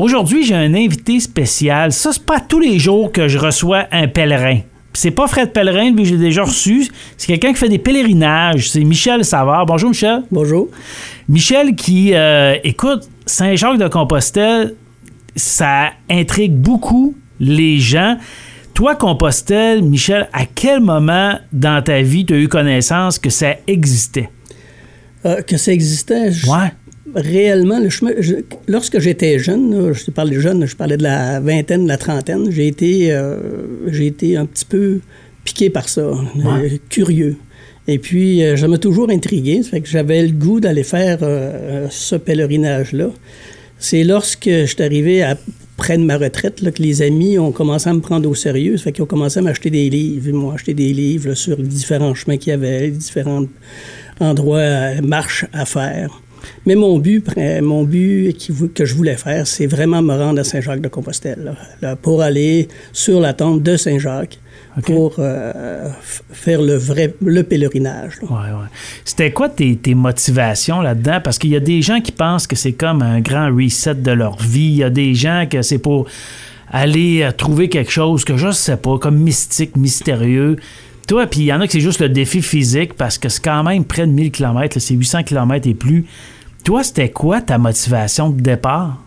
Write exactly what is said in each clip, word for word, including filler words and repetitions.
Aujourd'hui, j'ai un invité spécial. Ça, c'est pas tous les jours que je reçois un pèlerin. Puis c'est pas Fred Pellerin, lui, j'ai déjà reçu. C'est quelqu'un qui fait des pèlerinages. C'est Michel Savard. Bonjour, Michel. Bonjour. Michel qui, euh, écoute, Saint-Jacques-de-Compostelle, ça intrigue beaucoup les gens. Toi, Compostelle, Michel, à quel moment dans ta vie tu as eu connaissance que ça existait? Euh, que ça existait? Je... Ouais. Réellement, le chemin, je, lorsque j'étais jeune, là, je parlais jeune, je parlais de la vingtaine, de la trentaine, j'ai été, euh, j'ai été un petit peu piqué par ça, ouais. euh, curieux. Et puis, euh, ça m'a toujours intrigué, ça fait que j'avais le goût d'aller faire euh, ce pèlerinage-là. C'est lorsque je suis arrivé à près de ma retraite là, que les amis ont commencé à me prendre au sérieux, ça fait qu'ils ont commencé à m'acheter des livres. Ils m'ont acheté des livres là, sur les différents chemins qu'il y avait, les différents endroits, euh, marches à faire. Mais mon but, mon but que je voulais faire, c'est vraiment me rendre à Saint-Jacques-de-Compostelle, là, là, pour aller sur la tombe de Saint-Jacques, okay. pour euh, faire le vrai le pèlerinage. Ouais, ouais. C'était quoi tes, tes motivations là-dedans? Parce qu'il y a des gens qui pensent que c'est comme un grand reset de leur vie. Il y a des gens que c'est pour aller trouver quelque chose que je ne sais pas, comme mystique, mystérieux. Toi, puis il y en a que c'est juste le défi physique parce que c'est quand même près de mille kilomètres, là, c'est huit cents kilomètres et plus. Toi, c'était quoi ta motivation de départ?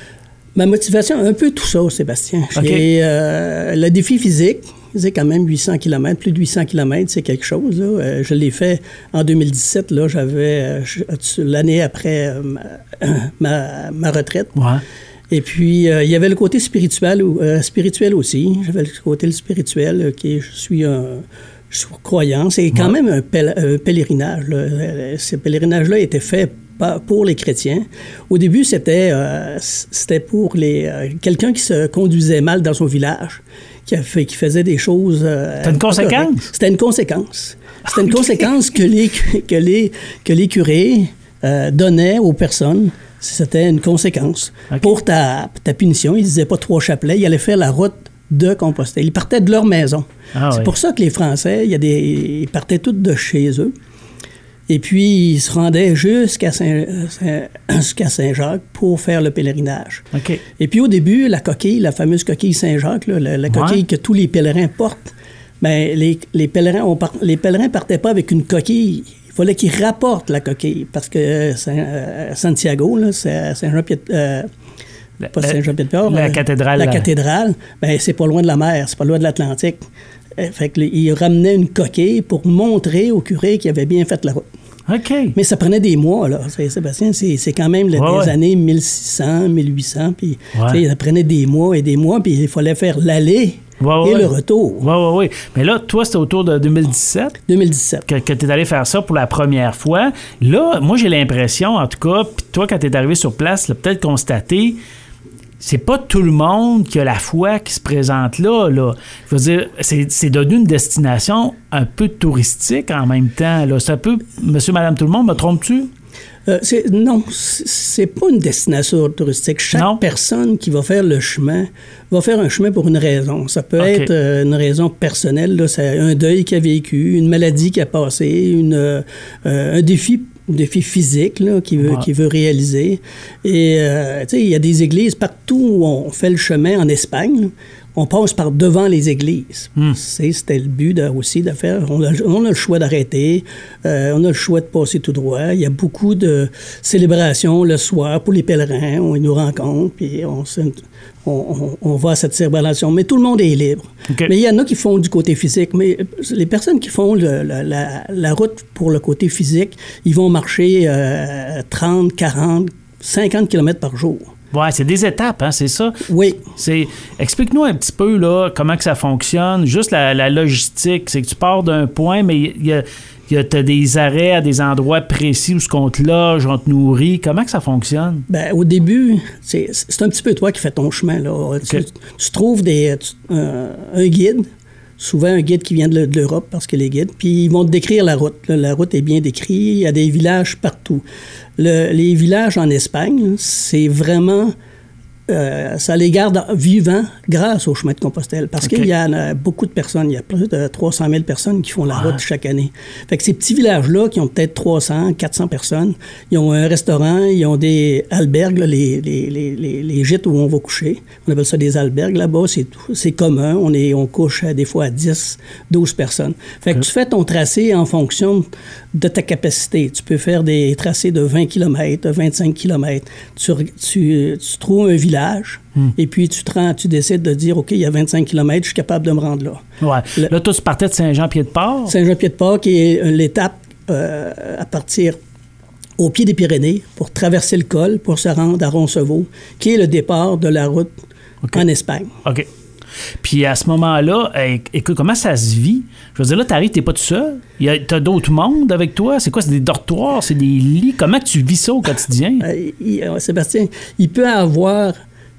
Ma motivation, un peu tout ça, Sébastien. Okay. J'ai, euh, le défi physique, c'est quand même huit cents kilomètres, plus de huit cents kilomètres, c'est quelque chose. Là. Euh, je l'ai fait en deux mille dix-sept, là, j'avais euh, je, l'année après euh, ma, ma, ma retraite. Ouais. Et puis, euh, il y avait le côté spirituel, euh, spirituel aussi. J'avais le côté spirituel, euh, qui est, je suis un... Je suis croyant. C'est quand ouais. même un, pel- un pèlerinage. Là. Ce pèlerinage-là était fait pour les chrétiens. Au début, c'était, euh, c'était pour les, euh, quelqu'un qui se conduisait mal dans son village, qui, a fait, qui faisait des choses... Euh, C'était une conséquence? C'était une conséquence. C'était une conséquence que les, que les, que les curés euh, donnaient aux personnes. C'était une conséquence. Okay. Pour ta, ta punition, ils ne disaient pas trois chapelets, ils allaient faire la route de Compostelle. Ils partaient de leur maison. Ah, c'est oui. pour ça que les Français, il y a des, ils partaient tous de chez eux. Et puis, ils se rendaient jusqu'à, Saint, jusqu'à Saint-Jacques pour faire le pèlerinage. Okay. Et puis, au début, la coquille, la fameuse coquille Saint-Jacques, là, la, la coquille ouais. que tous les pèlerins portent, bien, les, les pèlerins on part, les pèlerins partaient pas avec une coquille. Il fallait qu'ils rapportent la coquille parce que euh, Saint, euh, Santiago, là, c'est Saint-Jean-Pied... Euh, La, pas Saint-Jean-Pied-de-Port. La euh, cathédrale. La cathédrale, ben c'est pas loin de la mer, c'est pas loin de l'Atlantique. Euh, fait qu'ils ramenaient une coquille pour montrer au curé qu'il avait bien fait la route. OK. Mais ça prenait des mois, là. C'est, Sébastien, c'est, c'est quand même le, ouais, des ouais. années mille six cents, mille huit cents, puis ouais. ça prenait des mois et des mois, puis il fallait faire l'aller ouais, et ouais. le retour. Oui, oui, oui. Mais là, toi, c'était autour de deux mille dix-sept? deux mille dix-sept. Que, que tu es allé faire ça pour la première fois. Là, moi, j'ai l'impression, en tout cas, puis toi, quand tu es arrivé sur place, tu l'as peut-être constaté, c'est pas tout le monde qui a la foi qui se présente là. là. Je veux dire, c'est, c'est devenu une destination un peu touristique en même temps. Là. C'est un peu, monsieur, madame, tout le monde, me trompes-tu? Euh, c'est, non, c'est pas une destination touristique. Chaque non. personne qui va faire le chemin va faire un chemin pour une raison. Ça peut okay. être euh, une raison personnelle, là, c'est un deuil qu'il a vécu, une maladie qui a passé, une, euh, un défi un défi physique là, qu'il veut, ouais. qu'il veut réaliser. Et euh, tu sais, il y a des églises partout où on fait le chemin en Espagne. Là, on passe par devant les églises. Mm. C'est, c'était le but de, aussi de faire. On a, on a le choix d'arrêter, euh, on a le choix de passer tout droit. Il y a beaucoup de célébrations le soir pour les pèlerins. On nous rencontre, puis on, on, on, on va à cette célébration. Mais tout le monde est libre. Okay. Mais il y en a qui font du côté physique. Mais les personnes qui font le, la, la, la route pour le côté physique, ils vont marcher euh, trente, quarante, cinquante kilomètres par jour. Oui, c'est des étapes, hein, c'est ça? Oui. C'est, explique-nous un petit peu là, comment que ça fonctionne. Juste la, la logistique, c'est que tu pars d'un point, mais il y a, y a t'as des arrêts à des endroits précis où on te loge, on te nourrit. Comment que ça fonctionne? Bien, au début, c'est, c'est un petit peu toi qui fais ton chemin. Là. Okay. Tu, tu trouves des, tu, euh, un guide, souvent un guide qui vient de, de l'Europe, parce que les guides, puis ils vont te décrire la route. Là, la route est bien décrite, il y a des villages partout. Le, les villages en Espagne, c'est vraiment euh, ça les garde vivants grâce au chemin de Compostelle. Parce okay. qu'il y en a beaucoup de personnes, il y a plus de trois cent mille personnes qui font la ouais. route chaque année. Fait que ces petits villages-là, qui ont peut-être trois cents, quatre cents personnes, ils ont un restaurant, ils ont des albergues, là, les, les, les, les, les gîtes où on va coucher. On appelle ça des albergues. Là-bas, c'est, c'est commun. On, est, on couche des fois à dix, douze personnes. Fait okay. que tu fais ton tracé en fonction de ta capacité. Tu peux faire des tracés de vingt kilomètres, de vingt-cinq kilomètres. Tu, tu, tu trouves un village, hmm. et puis tu, te rends, tu décides de dire, OK, il y a vingt-cinq kilomètres, je suis capable de me rendre là. Ouais. Le, là, toi, tu partais de Saint-Jean-Pied-de-Port? Saint-Jean-Pied-de-Port, qui est l'étape euh, à partir au pied des Pyrénées pour traverser le col, pour se rendre à Roncevaux, qui est le départ de la route okay. en Espagne. OK. Puis à ce moment-là, écoute, comment ça se vit? Je veux dire, là, t'arrives, t'es pas tout seul. T'as d'autres mondes avec toi? C'est quoi? C'est des dortoirs? C'est des lits? Comment tu vis ça au quotidien? Euh, il, Sébastien, il peut y avoir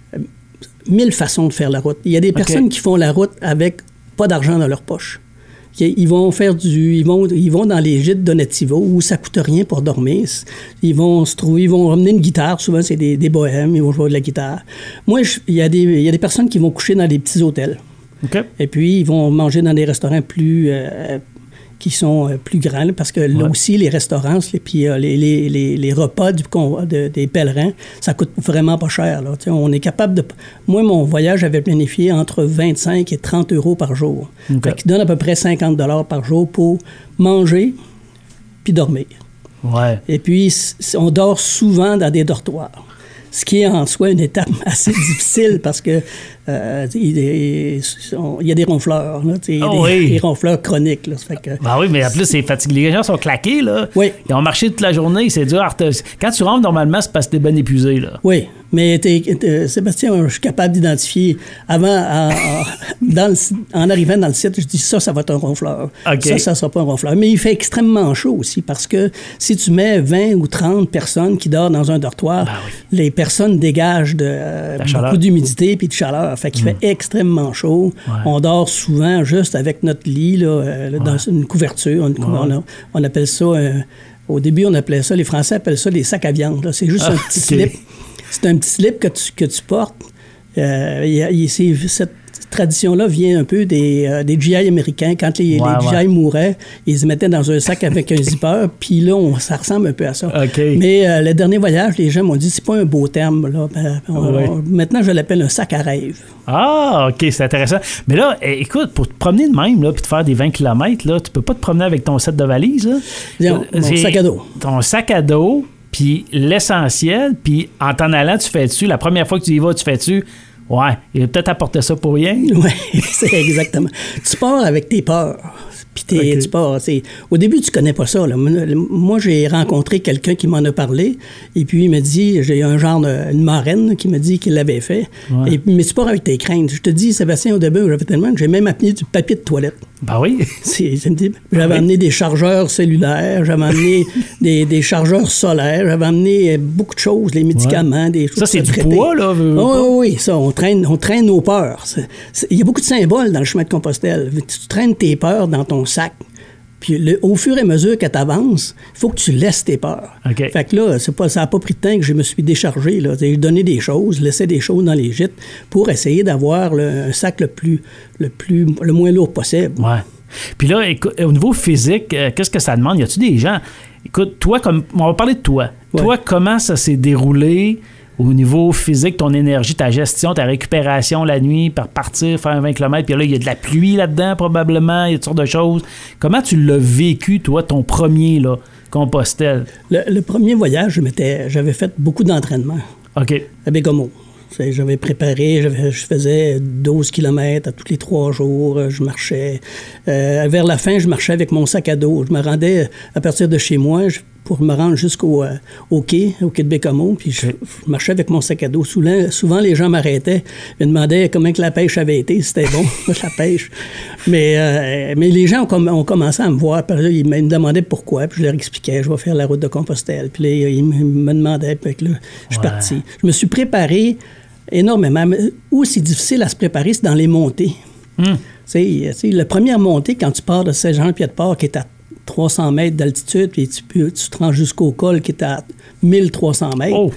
mille façons de faire la route. Il y a des okay. personnes qui font la route avec pas d'argent dans leur poche. Ils vont faire du, ils vont, ils vont dans les gîtes Donativo où ça coûte rien pour dormir. Ils vont se trouver, ils vont ramener une guitare. Souvent, c'est des, des bohèmes. Ils vont jouer de la guitare. Moi, je, il y a des, il y a des personnes qui vont coucher dans des petits hôtels. Okay. Et puis, ils vont manger dans des restaurants plus, euh, qui sont plus grands, là, parce que là ouais. aussi, les restaurants, et puis euh, les, les, les, les repas du, de, des pèlerins, ça coûte vraiment pas cher. Là. On est capable de... Moi, mon voyage avait planifié entre vingt-cinq et trente euros par jour. Okay. Qui donne à peu près cinquante dollars par jour pour manger puis dormir. Ouais. Et puis, on dort souvent dans des dortoirs. Ce qui est en soi une étape assez difficile parce que euh, il, il, il y a des ronfleurs, là, oh des, oui. des ronfleurs chroniques. Là, ça fait que, ben oui, mais en plus, c'est fatigué. Les gens sont claqués. Là. Oui. Ils ont marché toute la journée. C'est dur. Quand tu rentres, normalement, c'est parce que t'es bien épuisé. Là. Oui, mais t'es, t'es, Sébastien, je suis capable d'identifier. Avant, en, en, dans le, en arrivant dans le site, je dis ça, ça va être un ronfleur. Okay. Ça, ça ne sera pas un ronfleur. Mais il fait extrêmement chaud aussi parce que si tu mets vingt ou trente personnes qui dorment dans un dortoir, ben oui. les personnes dégagent de, euh, beaucoup d'humidité et de chaleur. Fait qu'il mmh. fait extrêmement chaud. Ouais. On dort souvent juste avec notre lit là, euh, ouais. dans une couverture. On, ouais. on, a, on appelle ça... Euh, au début, on appelait ça... Les Français appellent ça les sacs à viande. Là. C'est juste ah, un petit okay. slip. C'est un petit slip que tu, que tu portes. Euh, y a, y, c'est, cette tradition-là vient un peu des, euh, des G I américains. Quand les, ouais, les G I ouais. mouraient, ils se mettaient dans un sac avec un zipper, puis là, on, ça ressemble un peu à ça. Okay. Mais euh, le dernier voyage, les gens m'ont dit, c'est pas un beau terme. Là. Ben, on, ouais. on, maintenant, je l'appelle un sac à rêve. Ah, OK, c'est intéressant. Mais là, écoute, pour te promener de même, là, puis te faire des vingt kilomètres, là, tu peux pas te promener avec ton set de valises. Là. Disons, mon sac à dos. Ton sac à dos, puis l'essentiel, puis en t'en allant, tu fais dessus. La première fois que tu y vas, tu fais dessus. Ouais, il va peut-être apporter ça pour rien. Oui, c'est exactement. Tu pars avec tes peurs. Puis okay. tu pars. C'est... Au début, tu connais pas ça. Là. Moi, j'ai rencontré quelqu'un qui m'en a parlé. Et puis, il m'a dit, j'ai un genre de, une marraine qui m'a dit qu'il l'avait fait. Ouais. Et puis, mais tu pars avec tes craintes. Je te dis, Sébastien, au début, j'avais tellement que j'ai même amené du papier de toilette. Ben oui. C'est, c'est, j'avais oui. amené des chargeurs cellulaires, j'avais amené des, des chargeurs solaires, j'avais amené beaucoup de choses, les médicaments, ouais. des choses. Ça, c'est du poids, là? Oh, oui, oui, ça, on traîne, on traîne nos peurs. C'est, c'est, il y a beaucoup de symboles dans le chemin de Compostelle. Tu traînes tes peurs dans ton sac. Puis le, au fur et à mesure que tu avances, il faut que tu laisses tes peurs. Okay. Fait que là, c'est pas, ça n'a pas pris de temps que je me suis déchargé. Là. J'ai donné des choses, laissé des choses dans les gîtes pour essayer d'avoir le, un sac le plus, le plus, le moins lourd possible. Ouais. Puis là, écoute, au niveau physique, euh, qu'est-ce que ça demande? Y a-tu des gens... Écoute, toi, comme on va parler de toi. Ouais. Toi, comment ça s'est déroulé au niveau physique, ton énergie, ta gestion, ta récupération la nuit, par partir, faire vingt kilomètres, puis là, il y a de la pluie là-dedans, probablement, il y a toutes sortes de choses. Comment tu l'as vécu, toi, ton premier, là, Compostelle? Le, le premier voyage, je m'étais, j'avais fait beaucoup d'entraînement. OK. À Bécomo. J'avais préparé, j'avais, je faisais douze kilomètres à tous les trois jours, je marchais. Euh, vers la fin, je marchais avec mon sac à dos. Je me rendais à partir de chez moi je, pour me rendre jusqu'au euh, au quai, au quai de Bécomo, puis je, je marchais avec mon sac à dos. Souvent, souvent les gens m'arrêtaient, ils me demandaient comment que la pêche avait été, si c'était bon, la pêche. Mais, euh, mais les gens ont, ont commencé à me voir, puis là, ils me demandaient pourquoi, puis je leur expliquais, je vais faire la route de Compostelle. Puis là, ils me demandaient, puis là, je suis ouais. parti. Je me suis préparé énormément. Où c'est difficile à se préparer, c'est dans les montées. Mm. Tu sais, la première montée, quand tu pars de Saint-Jean-Pied-de-Port, qui est à trois cents mètres d'altitude, puis tu, peux, tu te rends jusqu'au col qui est à mille trois cents mètres, oh.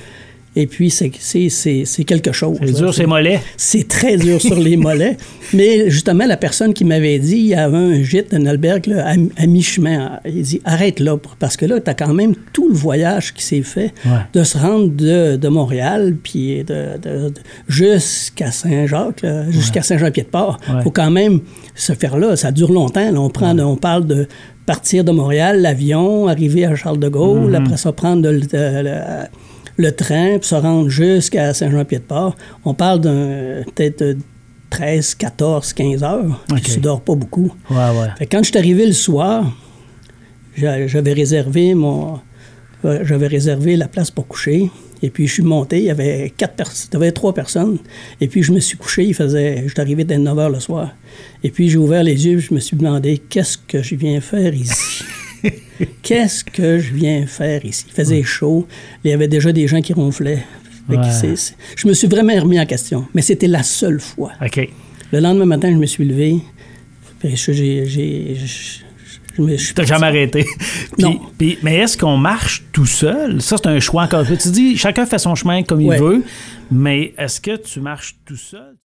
Et puis, c'est, c'est, c'est, c'est quelque chose. C'est dur, c'est mollets. C'est très dur sur les mollets. Mais justement, la personne qui m'avait dit, il y avait un gîte, un albergue, là, à, à mi-chemin. Il dit, arrête là, parce que là, tu as quand même tout le voyage qui s'est fait ouais. de se rendre de, de Montréal, puis de, de, de, jusqu'à Saint-Jacques, là, jusqu'à ouais. Saint-Jean-Pied-de-Port. Il ouais. faut quand même se faire là. Ça dure longtemps. Là. On, prend, ouais. on parle de partir de Montréal, l'avion, arriver à Charles de Gaulle, mm-hmm. après ça, prendre le, le, le, le train, puis se rendre jusqu'à Saint-Jean-Pied-de-Port. On parle d'un peut-être treize, quatorze, quinze heures. Okay. Tu ne dors pas beaucoup. Ouais, ouais. Fait que quand je suis arrivé le soir, j'avais réservé mon... J'avais réservé la place pour coucher. Et puis, je suis monté. Il y avait quatre personnes. Il y avait trois personnes. Et puis, je me suis couché. Il faisait... Je suis arrivé dès neuf heures le soir. Et puis, j'ai ouvert les yeux. Je me suis demandé, qu'est-ce que je viens faire ici? Qu'est-ce que je viens faire ici? Il faisait ouais. chaud. Il y avait déjà des gens qui ronflaient. Ouais. C'est, c'est... Je me suis vraiment remis en question. Mais c'était la seule fois. OK. Le lendemain matin, je me suis levé. Puis, j'ai... j'ai... Tu n'as jamais arrêté. Puis, non. Puis, mais est-ce qu'on marche tout seul? Ça, c'est un choix encore. Tu dis, chacun fait son chemin comme ouais. il veut, mais est-ce que tu marches tout seul?